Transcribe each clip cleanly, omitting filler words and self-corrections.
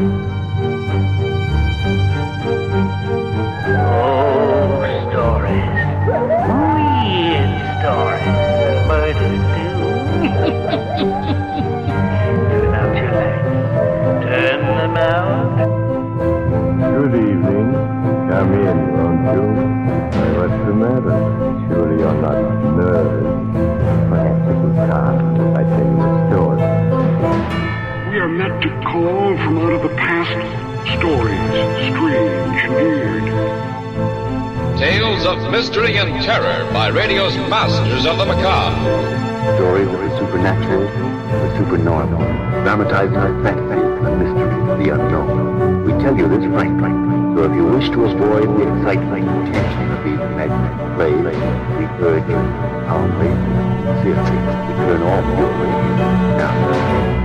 Mystery and terror by radio's masters of the macabre. Stories of the supernatural, the supernormal, dramatized in fantasy, the mystery, the unknown. We tell you this frankly, so if you wish to avoid the excitement and tension of these imaginary plays, we urge you calmly, sincerely, to turn off your radio now.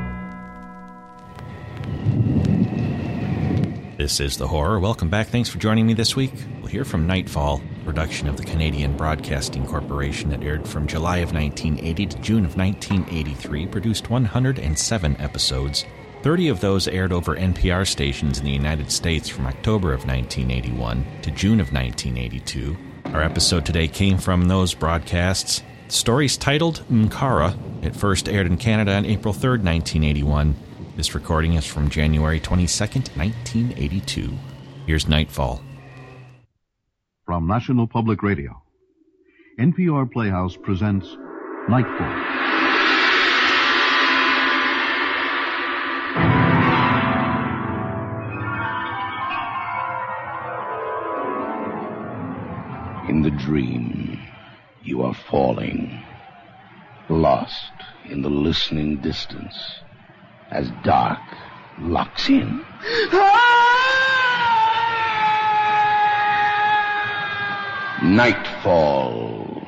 This is The Horror. Welcome back. Thanks for joining me this week. We'll hear from Nightfall, production of the Canadian Broadcasting Corporation that aired from July of 1980 to June of 1983, produced 107 episodes. 30 of those aired over NPR stations in the United States from October of 1981 to June of 1982. Our episode today came from those broadcasts. The story's titled Mkara. It first aired in Canada on April 3rd, 1981. This recording is from January 22nd, 1982. Here's Nightfall. From National Public Radio, NPR Playhouse presents Nightfall. In the dream, you are falling, lost in the listening distance, as dark locks in. Nightfall.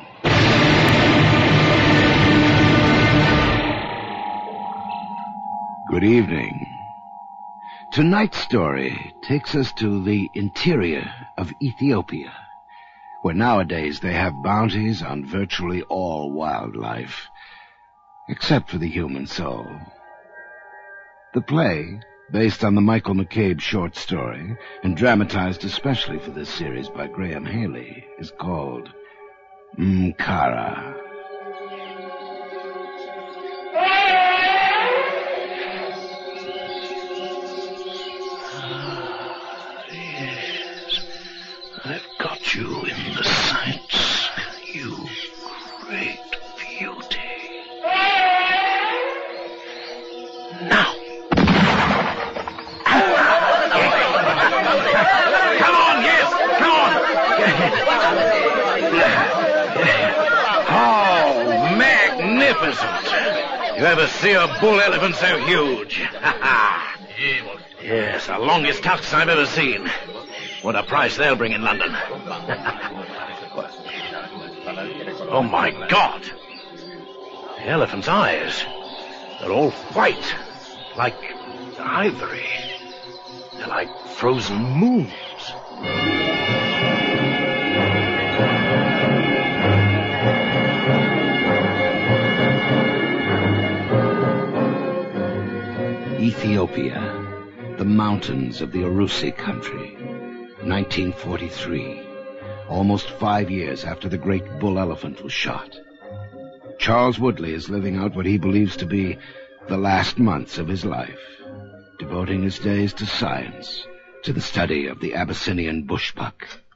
Good evening. Tonight's story takes us to the interior of Ethiopia, where nowadays they have bounties on virtually all wildlife, except for the human soul. The play, based on the Michael McCabe short story, and dramatized especially for this series by Graham Haley, is called Mkara. Yes, I've got you in the sights, you great beauty. Now. Come on, yes, come on. Oh, magnificent. You ever see a bull elephant so huge? Yes, the longest tusks I've ever seen. What a price they'll bring in London. Oh, my God. The elephant's eyes, they're all white, like ivory. They're like frozen moons. Ethiopia, the mountains of the Arusi country, 1943, almost 5 years after the great bull elephant was shot. Charles Woodley is living out what he believes to be the last months of his life, devoting his days to science, to the study of the Abyssinian bushbuck.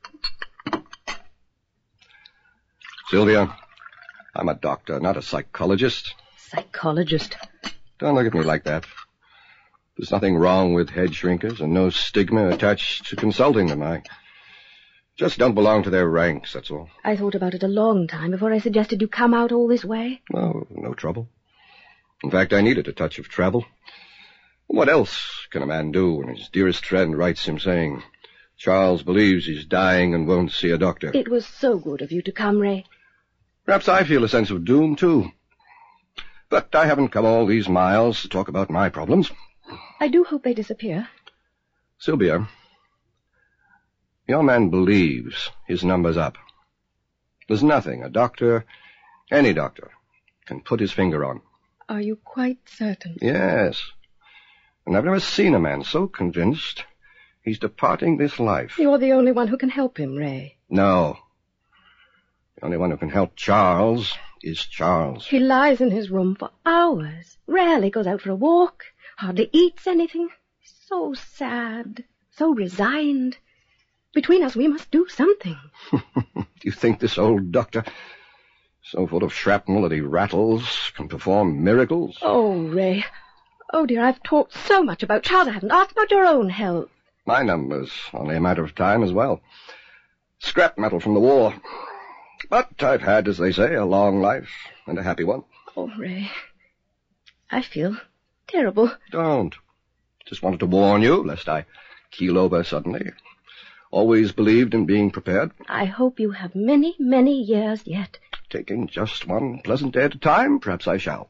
Sylvia, I'm a doctor, not a psychologist. Psychologist? Don't look at me like that. There's nothing wrong with head shrinkers and no stigma attached to consulting them. I just don't belong to their ranks, that's all. I thought about it a long time before I suggested you come out all this way. Oh, no trouble. In fact, I needed a touch of travel. What else can a man do when his dearest friend writes him saying, Charles believes he's dying and won't see a doctor? It was so good of you to come, Ray. Perhaps I feel a sense of doom, too. But I haven't come all these miles to talk about my problems. I do hope they disappear. Sylvia, your man believes his number's up. There's nothing a doctor, any doctor, can put his finger on. Are you quite certain? Yes. And I've never seen a man so convinced he's departing this life. You're the only one who can help him, Ray. No. The only one who can help Charles is Charles. He lies in his room for hours, rarely goes out for a walk, hardly eats anything. So sad, so resigned. Between us, we must do something. Do you think this old doctor, so full of shrapnel that he rattles, can perform miracles? Oh, Ray. Oh, dear, I've talked so much about Charles. I haven't asked about your own health. My number's only a matter of time as well. Scrap metal from the war. But I've had, as they say, a long life and a happy one. Oh, Ray. I feel terrible. Don't. Just wanted to warn you, lest I keel over suddenly. Always believed in being prepared. I hope you have many, many years yet. Taking just one pleasant day at a time, perhaps I shall.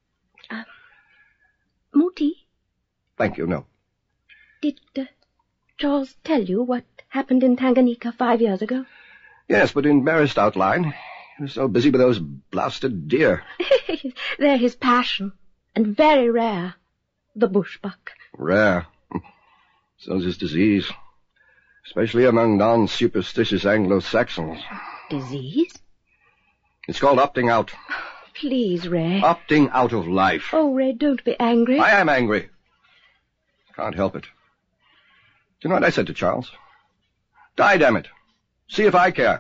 More tea? Thank you, no. Did Charles tell you what happened in Tanganyika 5 years ago? Yes, but in barest outline. He was so busy with those blasted deer. They're his passion, and very rare. The bushbuck. Rare. So's his disease. Especially among non-superstitious Anglo-Saxons. Disease? It's called opting out. Please, Ray. Opting out of life. Oh, Ray, don't be angry. I am angry. Can't help it. Do you know what I said to Charles? Die, damn it. See if I care.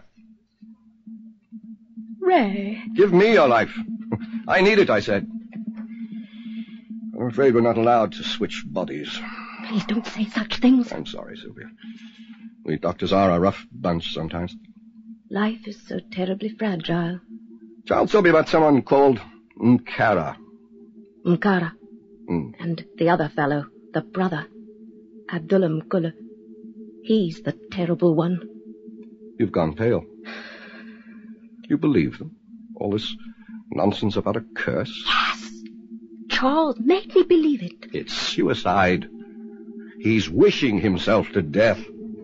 Ray. Give me your life. I need it, I said. I'm afraid we're not allowed to switch bodies. Please don't say such things. I'm sorry, Sylvia. We doctors are a rough bunch sometimes. Life is so terribly fragile. Charles told me about someone called Nkara. Nkara. And the other fellow, the brother, Abdullah Mkula. He's the terrible one. You've gone pale. You believe them? All this nonsense about a curse? Yes. Charles, make me believe it. It's suicide. He's wishing himself to death.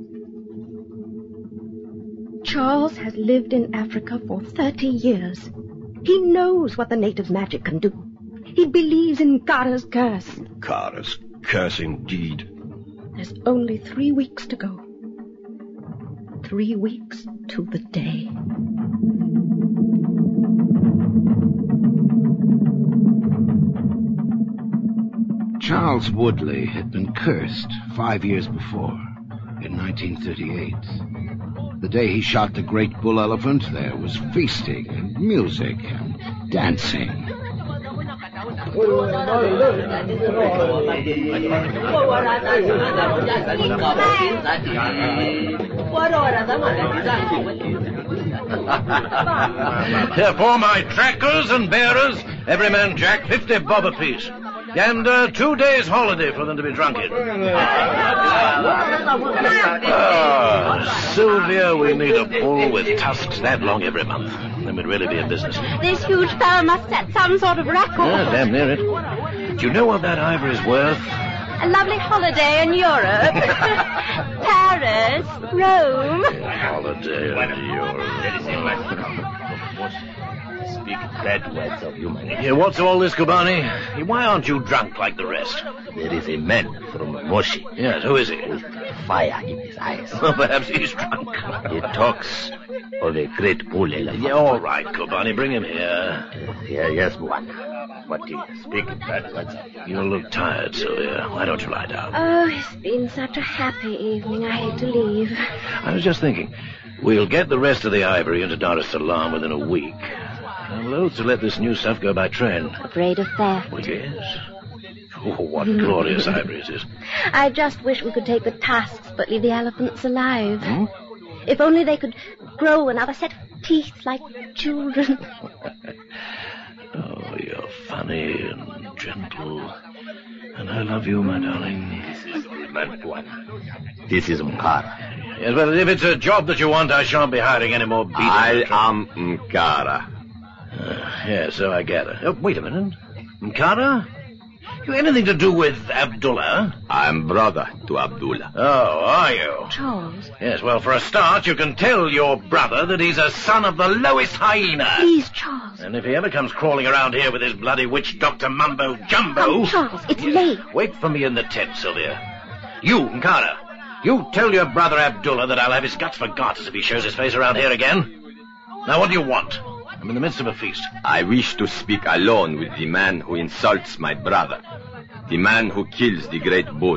Charles has lived in Africa for 30 years. He knows what the native magic can do. He believes in Nkara's curse. Nkara's curse, indeed. There's only 3 weeks to go. 3 weeks to the day. Charles Woodley had been cursed 5 years before, in 1938. The day he shot the great bull elephant, there was feasting and music and dancing. For my trackers and bearers, every man jack 50 bob apiece. And 2 days holiday for them to be drunk in. Sylvia, we need a bull with tusks that long every month. Then we'd really be in business. This huge fella must set some sort of record. Yeah, damn near it. Do you know what that ivory's worth? A lovely holiday in Europe. Paris, Rome. Holiday in Europe. Speak bad words of humanity. Yeah, what's all this, Kobani? Why aren't you drunk like the rest? There is a man from Moshi. Yes, who is he? With fire in his eyes. Well, perhaps he's drunk. He talks of a great bull elephant. Yeah, all right, Kobani, bring him here. Yes, one. But he speaks bad words of you. You look tired, Sylvia. Why don't you lie down? Oh, it's been such a happy evening. I hate to leave. I was just thinking, we'll get the rest of the ivory into Dar es Salaam within a week. I'm loath to let this new stuff go by train. Afraid of theft. Well, yes. Oh, what glorious ivory it is. I just wish we could take the tusks but leave the elephants alive. If only they could grow another set of teeth like children. Oh, you're funny and gentle. And I love you, my darling. This is the man, one. This is Nkara. Yes, but if it's a job that you want, I shan't be hiring any more beaters. I am Nkara. Yes, so I gather. Oh, wait a minute. Nkara? You anything to do with Abdullah? I'm brother to Abdullah. Oh, are you? Charles. Yes, well, for a start, you can tell your brother that he's a son of the lowest hyena. Please, Charles. And if he ever comes crawling around here with his bloody witch doctor mumbo-jumbo... Oh, Charles, it's late. Wait for me in the tent, Sylvia. You, Nkara, you tell your brother Abdullah that I'll have his guts for garters if he shows his face around here again. Now, what do you want? I'm in the midst of a feast. I wish to speak alone with the man who insults my brother. The man who kills the great bull.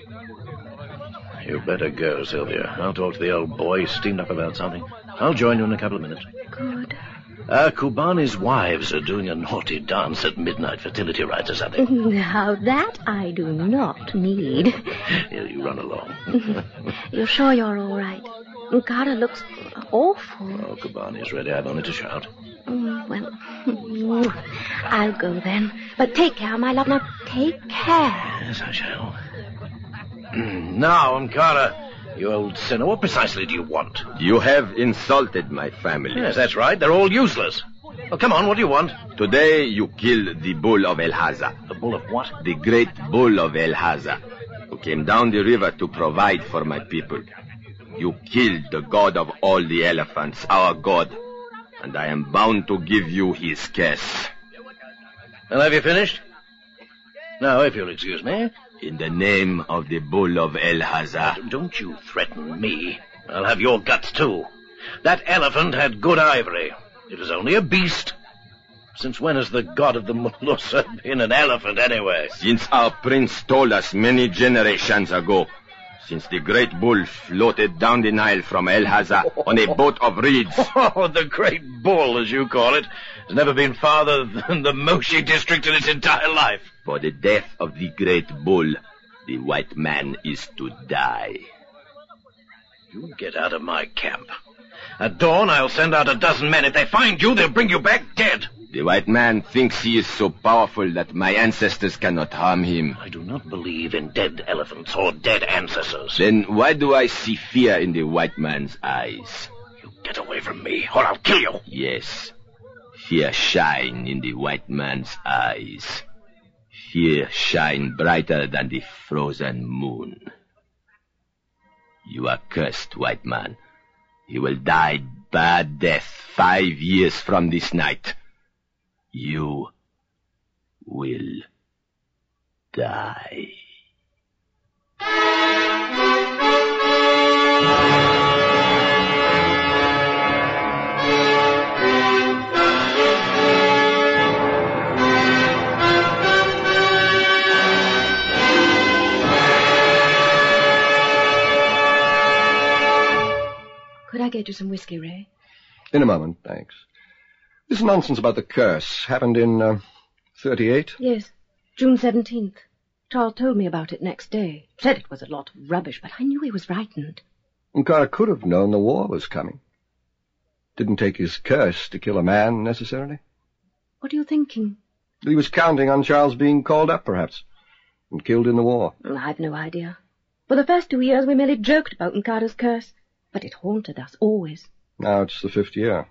You better go, Sylvia. I'll talk to the old boy. He's steamed up about something. I'll join you in a couple of minutes. Good. Kubani's wives are doing a naughty dance at midnight fertility rites or something. Now, that I do not need. Here, you run along. You're sure you're all right? Nkara looks awful. Oh, Kubani's ready. I've only to shout. Well, I'll go then. But take care, my love. Now, take care. Yes, I shall. Now, Nkara, you old sinner, what precisely do you want? You have insulted my family. Yes, that's right. They're all useless. Oh, come on, what do you want? Today you killed the bull of El Haza. The bull of what? The great bull of El Haza, who came down the river to provide for my people. You killed the god of all the elephants, our god, and I am bound to give you his curse. Well, have you finished? Now, if you'll excuse me. In the name of the bull of El Haza. Don't you threaten me. I'll have your guts, too. That elephant had good ivory. It was only a beast. Since when has the god of the Mulussa been an elephant, anyway? Since our prince told us many generations ago. Since the great bull floated down the Nile from El Haza on a boat of reeds. Oh, the great bull, as you call it, has never been farther than the Moshi district in its entire life. For the death of the great bull, the white man is to die. You get out of my camp. At dawn, I'll send out 12 men. If they find you, they'll bring you back dead. The white man thinks he is so powerful that my ancestors cannot harm him. I do not believe in dead elephants or dead ancestors. Then why do I see fear in the white man's eyes? You get away from me, or I'll kill you. Yes. Fear shine in the white man's eyes. Fear shine brighter than the frozen moon. You are cursed, white man. You will die bad death 5 years from this night. You will die. Could I get you some whiskey, Ray? In a moment, thanks. This nonsense about the curse happened in, 38? Yes, June 17th. Charles told me about it next day. Said it was a lot of rubbish, but I knew he was frightened. Nkara could have known the war was coming. Didn't take his curse to kill a man, necessarily. What are you thinking? He was counting on Charles being called up, perhaps, and killed in the war. I've no idea. For the first 2 years, we merely joked about Nkara's curse, but it haunted us always. Now it's the 5th year,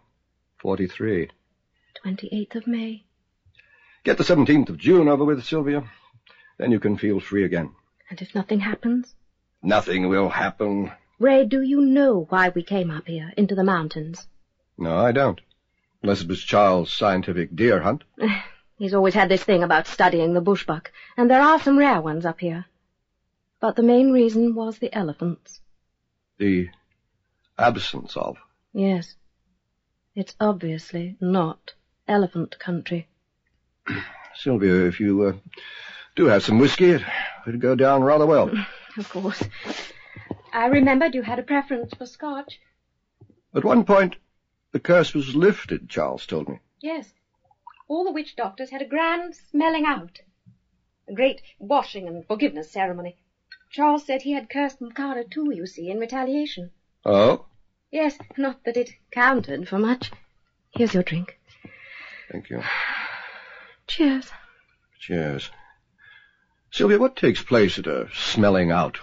43. 28th of May. Get the 17th of June over with, Sylvia. Then you can feel free again. And if nothing happens? Nothing will happen. Ray, do you know why we came up here, into the mountains? No, I don't. Unless it was Charles' scientific deer hunt. He's always had this thing about studying the bushbuck, and there are some rare ones up here. But the main reason was the elephants. The absence of? Yes. It's obviously not elephant country. Sylvia, if you do have some whiskey, it would go down rather well. Of course. I remembered you had a preference for Scotch. At one point, the curse was lifted, Charles told me. Yes. All the witch doctors had a grand smelling out. A great washing and forgiveness ceremony. Charles said he had cursed Nkara too, you see, in retaliation. Oh? Yes, not that it counted for much. Here's your drink. Thank you. Cheers. Cheers. Sylvia, what takes place at a smelling out?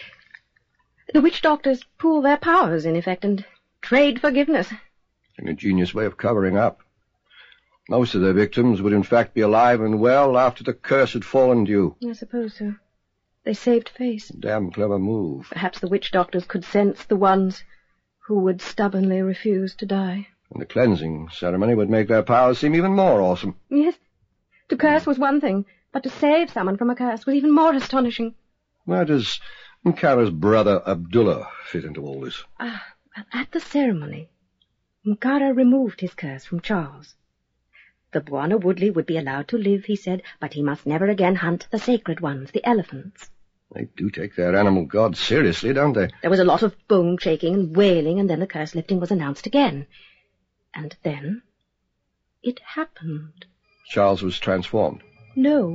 The witch doctors pool their powers, in effect, and trade forgiveness. An ingenious way of covering up. Most of their victims would in fact be alive and well after the curse had fallen due. I suppose so. They saved face. Damn clever move. Perhaps the witch doctors could sense the ones who would stubbornly refuse to die. And the cleansing ceremony would make their powers seem even more awesome. Yes. To curse was one thing, but to save someone from a curse was even more astonishing. Where does Mkara's brother Abdullah fit into all this? Well, at the ceremony, Mkara removed his curse from Charles. The Bwana Woodley would be allowed to live, he said, but he must never again hunt the sacred ones, the elephants. They do take their animal gods seriously, don't they? There was a lot of bone-shaking and wailing, and then the curse-lifting was announced again. And then it happened. Charles was transformed. No.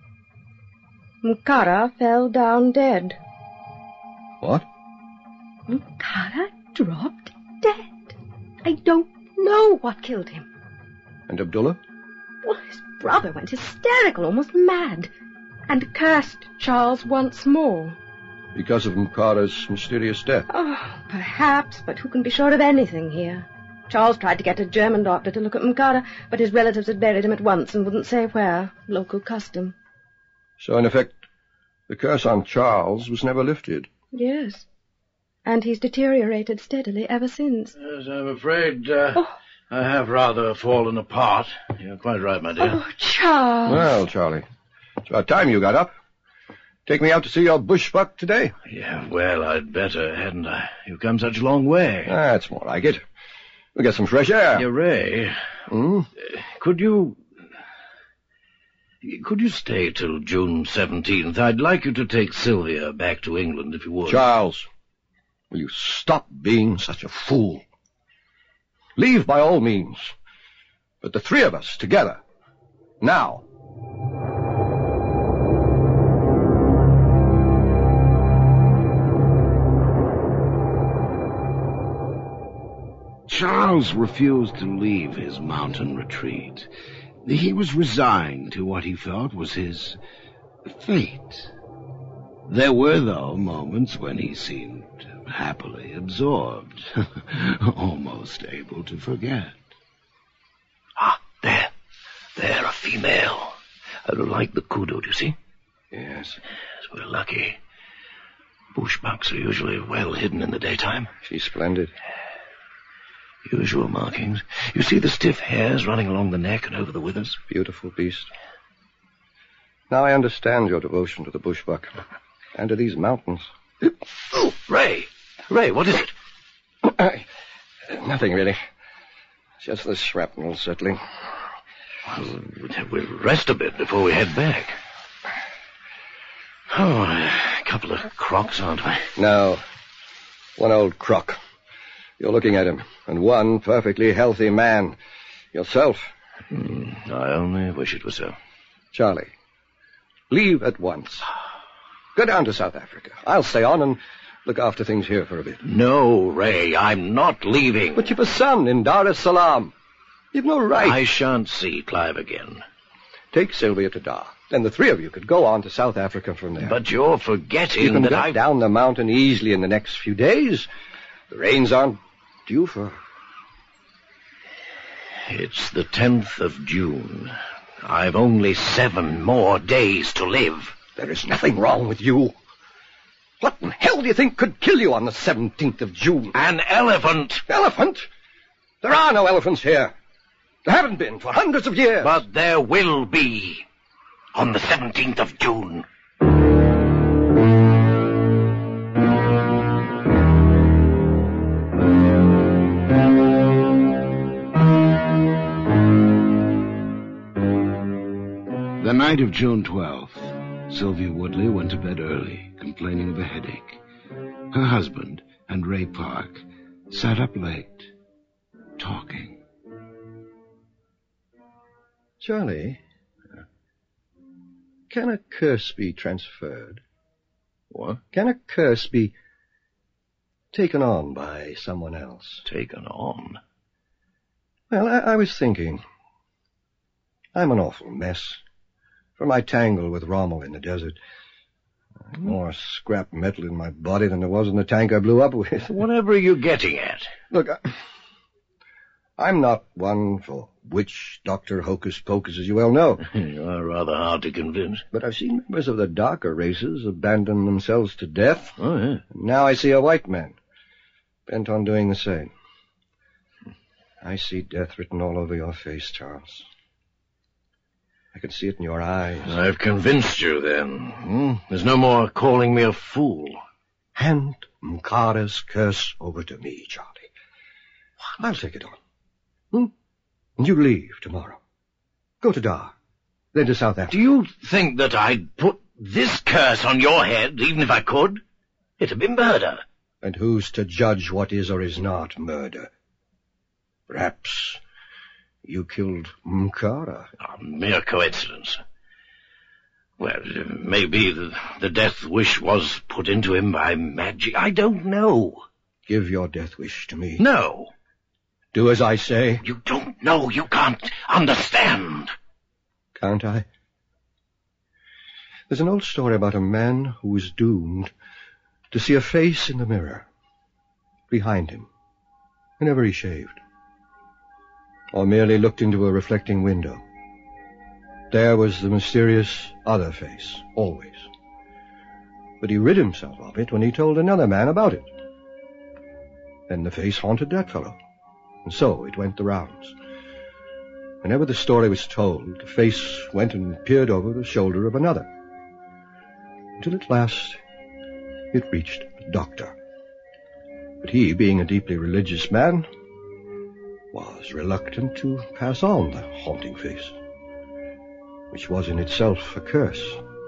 Mkara fell down dead. What? Mkara dropped dead. I don't know what killed him. And Abdullah? Well, his brother went hysterical, almost mad, and cursed Charles once more. Because of Mkara's mysterious death? Oh, perhaps, but who can be sure of anything here? Charles tried to get a German doctor to look at Mkara, but his relatives had buried him at once and wouldn't say where. Local custom. So, in effect, the curse on Charles was never lifted. Yes. And he's deteriorated steadily ever since. Yes, I'm afraid I have rather fallen apart. You're quite right, my dear. Oh, Charles. Well, Charlie, it's about time you got up. Take me out to see your bushbuck today? Yeah, well, I'd better, hadn't I? You've come such a long way. That's more like it. We'll get some fresh air. Yeah, Ray. Could you stay till June 17th? I'd like you to take Sylvia back to England, if you would. Charles, will you stop being such a fool? Leave by all means. But the three of us together. Now. Charles refused to leave his mountain retreat. He was resigned to what he felt was his fate. There were, though, moments when he seemed happily absorbed, almost able to forget. Ah, there, a female. Like the kudu, do you see? Yes. We're lucky. Bushbucks are usually well hidden in the daytime. She's splendid. Usual markings. You see the stiff hairs running along the neck and over the withers? Beautiful beast. Now I understand your devotion to the bushbuck and to these mountains. Oh, Ray, what is it? Nothing, really. Just the shrapnel settling. Well, we'll rest a bit before we head back. Oh, a couple of crocs, aren't we? No. One old croc. You're looking at him. And one perfectly healthy man. Yourself. I only wish it was so. Charlie, leave at once. Go down to South Africa. I'll stay on and look after things here for a bit. No, Ray, I'm not leaving. But you've a son in Dar es Salaam. You've no right. I shan't see Clive again. Take Sylvia to Dar. Then the three of you could go on to South Africa from there. But you're forgetting you can that get down the mountain easily in the next few days. The rains aren't due for... It's the 10th of June. I've only 7 more days to live. There is nothing wrong with you. What in hell do you think could kill you on the 17th of June? An elephant. Elephant? There are no elephants here. There haven't been for hundreds of years. But there will be on the 17th of June. The night of June 12th, Sylvia Woodley went to bed early, complaining of a headache. Her husband and Ray Park sat up late, talking. Charlie, can a curse be transferred? What? Can a curse be taken on by someone else? Taken on? Well, I was thinking. I'm an awful mess. From my tangle with Rommel in the desert. More scrap metal in my body than there was in the tank I blew up with. Whatever are you getting at? Look, I'm not one for witch doctor hocus pocus, as you well know. You are rather hard to convince. But I've seen members of the darker races abandon themselves to death. Oh, yeah. And now I see a white man, bent on doing the same. I see death written all over your face, Charles. I can see it in your eyes. I've convinced you, then. There's no more calling me a fool. Hand Mkara's curse over to me, Charlie. I'll take it on. And you leave tomorrow. Go to Dar, then to South Africa. Do you think that I'd put this curse on your head, even if I could? It'd be murder. And who's to judge what is or is not murder? Perhaps you killed Mkara. A mere coincidence. Well, maybe the death wish was put into him by magic. I don't know. Give your death wish to me. No. Do as I say. You don't know. You can't understand. Can't I? There's an old story about a man who was doomed to see a face in the mirror behind him whenever he shaved, or merely looked into a reflecting window. There was the mysterious other face, always. But he rid himself of it when he told another man about it. Then the face haunted that fellow, and so it went the rounds. Whenever the story was told, the face went and peered over the shoulder of another, until at last it reached the doctor. But he, being a deeply religious man, was reluctant to pass on the haunting face, which was in itself a curse.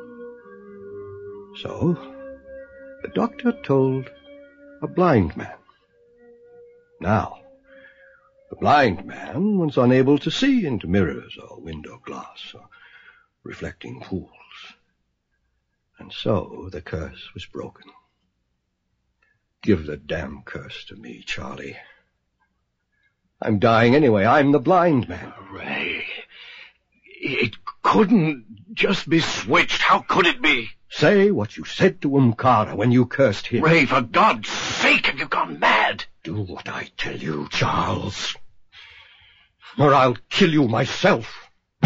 So the doctor told a blind man. Now, the blind man was unable to see into mirrors or window glass or reflecting pools, and so the curse was broken. Give the damn curse to me, Charlie. I'm dying anyway. I'm the blind man. Ray, it couldn't just be switched. How could it be? Say what you said to Mkara when you cursed him. Ray, for God's sake, have you gone mad? Do what I tell you, Charles, or I'll kill you myself.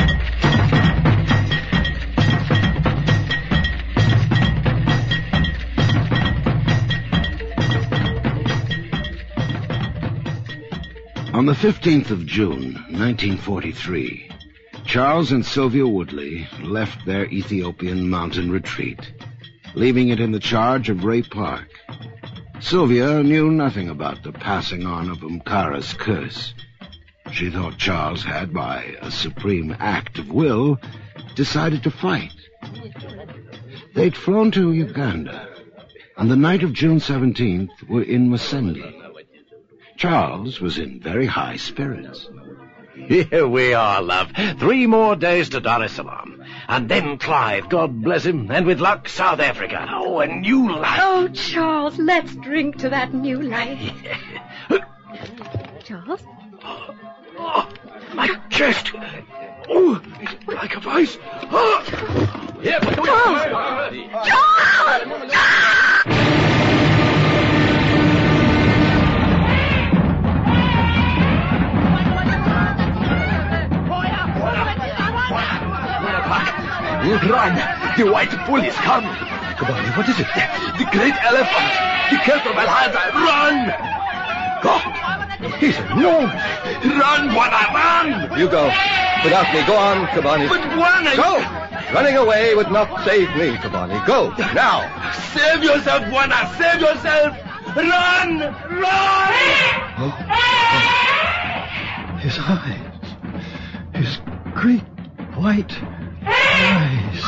On the 15th of June, 1943, Charles and Sylvia Woodley left their Ethiopian mountain retreat, leaving it in the charge of Ray Park. Sylvia knew nothing about the passing on of Mkara's curse. She thought Charles had, by a supreme act of will, decided to fight. They'd flown to Uganda. On the night of June 17th, were in Masindi. Charles was in very high spirits. Here we are, love. 3 more days to Dar es Salaam. And then Clive, God bless him, and with luck, South Africa. Oh, a new life. Oh, Charles, let's drink to that new life. Charles? Oh, my chest. Oh, it's like a vice. Oh. Here, Charles! Charles! Run! The white bull is coming! Kobani, what is it? The great elephant! The curse of Al-Haza! Run! Go! He's enormous! Run, Bwana, run! You go. Without me. Go on, Kobani. But Bwana... Go! Running away would not save me, Kobani. Go, now! Save yourself, Bwana! Save yourself! Run! Run! Oh. His eyes. His great white eyes.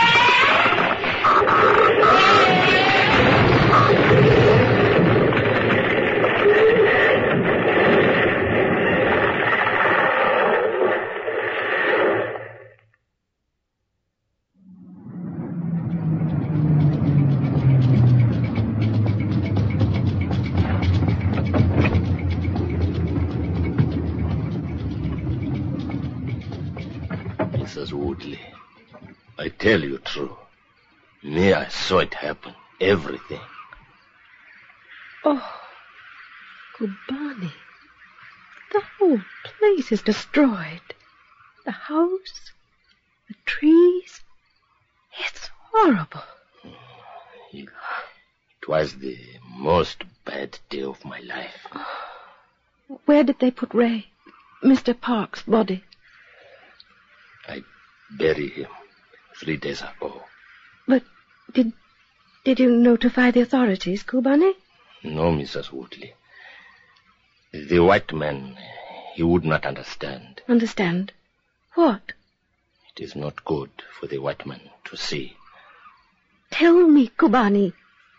Mrs. Woodley, I tell you true. Me, I saw it happen. Everything. Oh, Kobani. The whole place is destroyed. The house, the trees. It's horrible. It was the most bad day of my life. Where did they put Ray? Mr. Park's body? I buried him 3 days ago. But did you notify the authorities, Kubani? No, Mrs. Woodley. The white man, he would not understand. Understand? What? It is not good for the white man to see. Tell me, Kubani.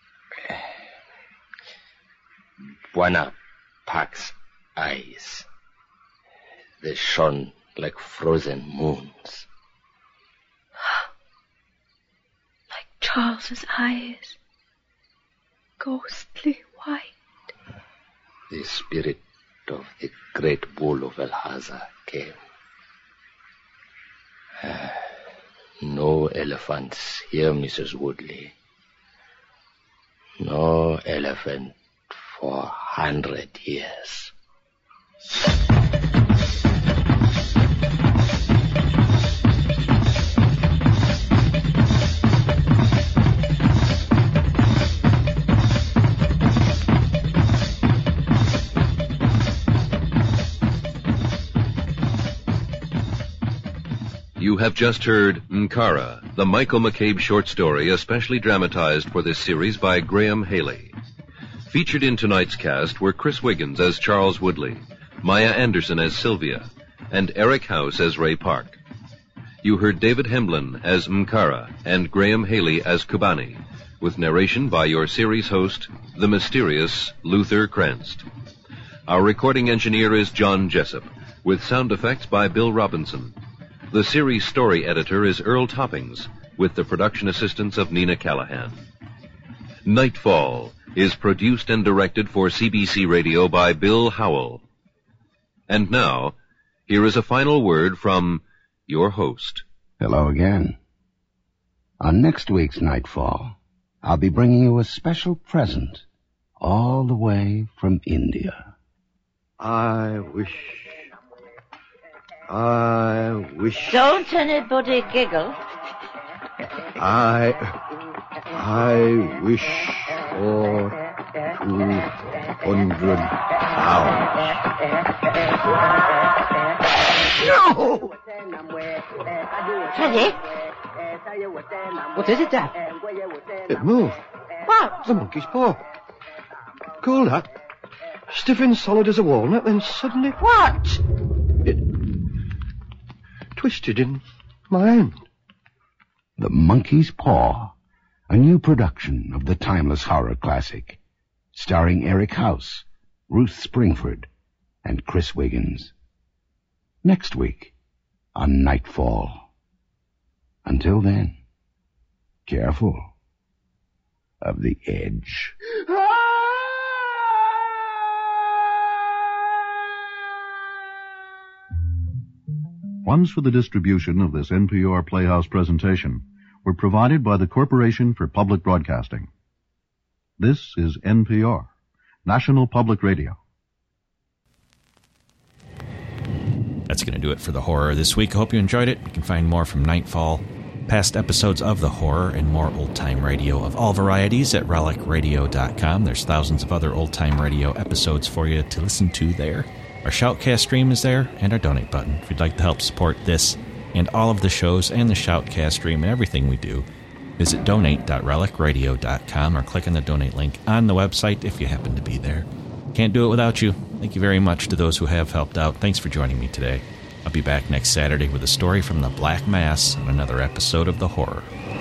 Bwana Park's eyes, they shone like frozen moons. Like Charles's eyes. Ghostly white. The spirit of the great bull of El-Haza came. No elephants here, Mrs. Woodley. No elephant for 100 years. You have just heard Nkara, the Michael McCabe short story especially dramatized for this series by Graham Haley. Featured in tonight's cast were Chris Wiggins as Charles Woodley, Maya Anderson as Sylvia, and Eric House as Ray Park. You heard David Hemblin as Nkara and Graham Haley as Kubani, with narration by your series host, the mysterious Luther Krenst. Our recording engineer is John Jessup, with sound effects by Bill Robinson. The series story editor is Earl Toppings, with the production assistance of Nina Callahan. Nightfall is produced and directed for CBC Radio by Bill Howell. And now, here is a final word from your host. Hello again. On next week's Nightfall, I'll be bringing you a special present all the way from India. I wish... Don't anybody giggle. I wish for 200 pounds. No! Freddie? What is it, Dad? It moved. What? The monkey's paw. Cool, that. Stiff and solid as a walnut, then suddenly... What? It twisted in my hand. The Monkey's Paw, a new production of the timeless horror classic, starring Eric House, Ruth Springford, and Chris Wiggins. Next week on Nightfall. Until then, careful of the edge. Funds for the distribution of this NPR Playhouse presentation were provided by the Corporation for Public Broadcasting. This is NPR, National Public Radio. That's going to do it for the horror this week. I hope you enjoyed it. You can find more from Nightfall, past episodes of the horror, and more old-time radio of all varieties at relicradio.com. There's thousands of other old-time radio episodes for you to listen to there. Our Shoutcast stream is there, and our donate button. If you'd like to help support this and all of the shows and the Shoutcast stream and everything we do, visit donate.relicradio.com or click on the donate link on the website if you happen to be there. Can't do it without you. Thank you very much to those who have helped out. Thanks for joining me today. I'll be back next Saturday with a story from the Black Mass on another episode of The Horror.